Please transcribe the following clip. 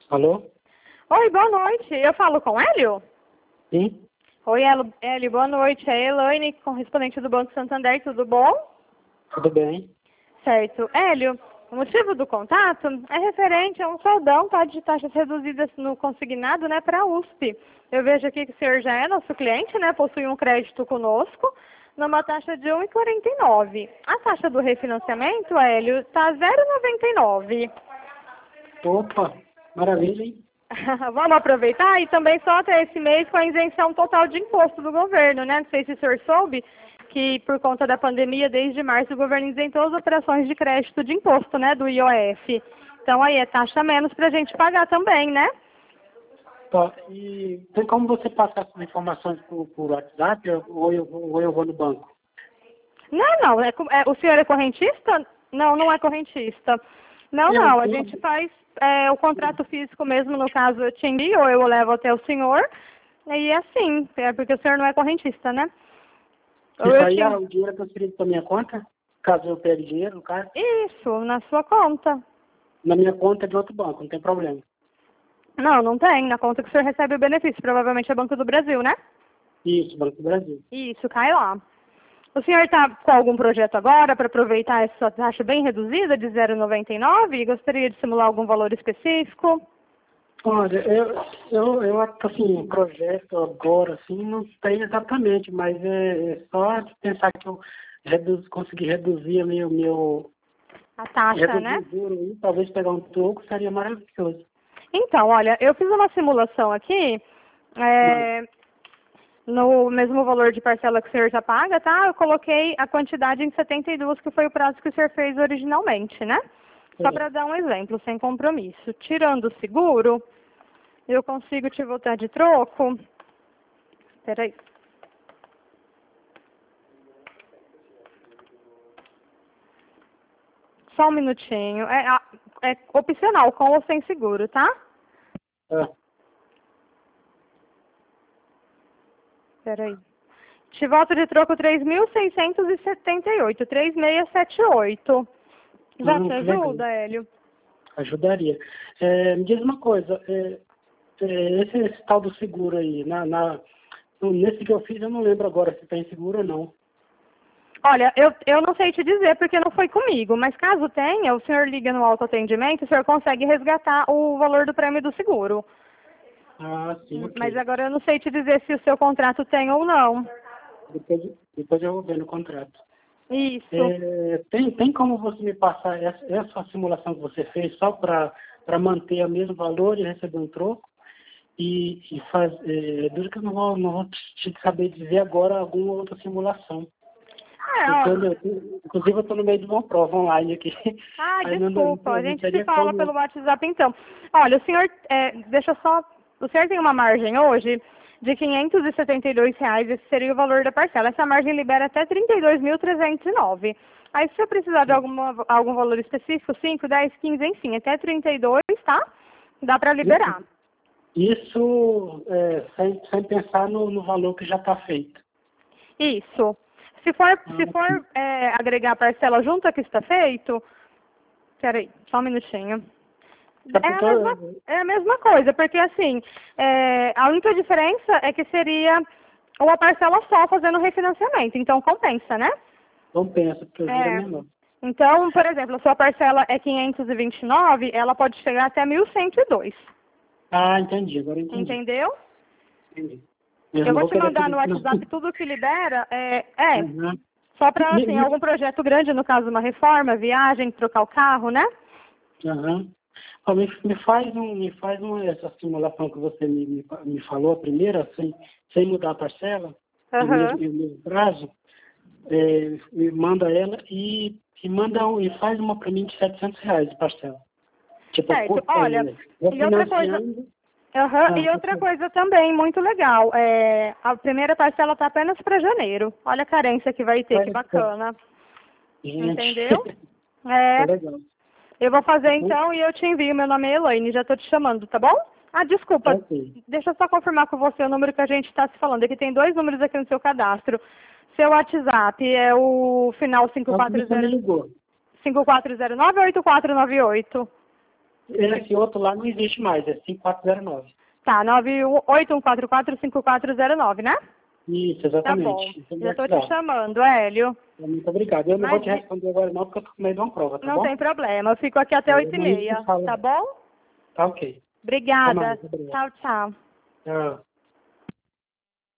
Alô? Oi, boa noite. Eu falo com Hélio? Sim? Oi, Hélio, boa noite. É a Elaine, correspondente do Banco Santander, tudo bom? Tudo bem? Certo. Hélio, o motivo do contato é referente a um saldão, tá, de taxas reduzidas no consignado, né, para a USP. Eu vejo aqui que o senhor já é nosso cliente, né, possui um crédito conosco, numa taxa de 1,49. A taxa do refinanciamento, Hélio, está 0,99. Opa, maravilha, hein? Vamos aproveitar e também só até esse mês com a isenção total de imposto do governo, né? Não sei se o senhor soube que por conta da pandemia, desde março, o governo isentou as operações de crédito de imposto, né? Do IOF. Então aí é taxa menos para a gente pagar também, né? Tá, e tem como você passar essas informações por WhatsApp ou eu vou no banco? Não. O senhor é correntista? Não, não é correntista. Não. A gente faz o contrato físico mesmo, no caso eu te envio ou eu levo até o senhor. E assim, porque o senhor não é correntista, né? Ou Isso eu aí te... é o dinheiro transferido para minha conta? Caso eu pegue dinheiro, no caso? Isso, na sua conta. Na minha conta é de outro banco, não tem problema. Não tem. Na conta que o senhor recebe o benefício. Provavelmente é Banco do Brasil, né? Isso, Banco do Brasil. Isso, cai lá. O senhor está com algum projeto agora para aproveitar essa taxa bem reduzida de 0,99 e gostaria de simular algum valor específico? Olha, eu assim, um projeto agora, assim, não tem exatamente, mas é só de pensar que eu consegui reduzir A taxa, né? reduzir o juro aí, talvez pegar um troco, seria maravilhoso. Então, olha, eu fiz uma simulação aqui, no mesmo valor de parcela que o senhor já paga, tá? Eu coloquei a quantidade em 72, que foi o prazo que o senhor fez originalmente, né? Só para dar um exemplo, sem compromisso. Tirando o seguro, eu consigo te voltar de troco. Espera aí. Só um minutinho. É opcional, com ou sem seguro, tá? É. Espera aí. Te volto de troco 3.678, 3.678. Já te Que legal. ajuda, Hélio? Ajudaria. Me diz uma coisa, esse tal do seguro aí, nesse que eu fiz, eu não lembro agora se tem seguro ou não. Olha, eu não sei te dizer porque não foi comigo, mas caso tenha, o senhor liga no autoatendimento, o senhor consegue resgatar o valor do prêmio do seguro. Ah, sim, ok. Mas agora eu não sei te dizer se o seu contrato tem ou não. Depois eu vou ver no contrato. Isso. Tem como você me passar essa simulação que você fez só para manter o mesmo valor e receber um troco? Duro que eu não vou te saber dizer agora alguma outra simulação. Olha. Inclusive eu estou no meio de uma prova online aqui. Desculpa, a gente se fala pelo WhatsApp então. Olha, o senhor, o senhor tem uma margem hoje de R$ 572, esse seria o valor da parcela. Essa margem libera até 32.309. Aí se você precisar de algum valor específico, 5, 10, 15, enfim, até 32, tá? Dá para liberar. Isso sem pensar no valor que já está feito. Isso. Se for agregar a parcela junto a que está feito, peraí, só um minutinho. É a mesma coisa, porque assim, a única diferença é que seria uma parcela só fazendo refinanciamento, então compensa, né? Compensa, porque o juro é menor. Então, por exemplo, a sua parcela é 529, ela pode chegar até 1.102. Ah, entendi, agora entendi. Entendeu? Entendi. Eu vou te mandar no WhatsApp tudo que libera, só para, assim, algum projeto grande, no caso uma reforma, viagem, trocar o carro, né? Me faz essa simulação que você me falou, a primeira, sem mudar a parcela, o mesmo prazo, me manda ela e faz uma para mim de R$700 de parcela. Tipo, olha, e outra coisa também, muito legal, a primeira parcela está apenas para janeiro. Olha a carência que vai ter, que bacana. Gente. Entendeu? Legal. Eu vou fazer então e eu te envio. Meu nome é Elaine, já estou te chamando, tá bom? Desculpa, deixa eu só confirmar com você o número que a gente está se falando. Aqui tem 2 números aqui no seu cadastro. Seu WhatsApp é o final 5409 ou 8498? Esse outro lá não existe mais, é 5409. Tá, 981445409, né? Isso, exatamente. Tá bom. Já tô te chamando, Hélio. Muito obrigado. Eu não vou te responder agora não, porque eu tô com medo de uma prova, tá bom? Não tem problema, eu fico aqui até 8h30, tá bom? Tá ok. Obrigada. Tchau, tchau. Tchau.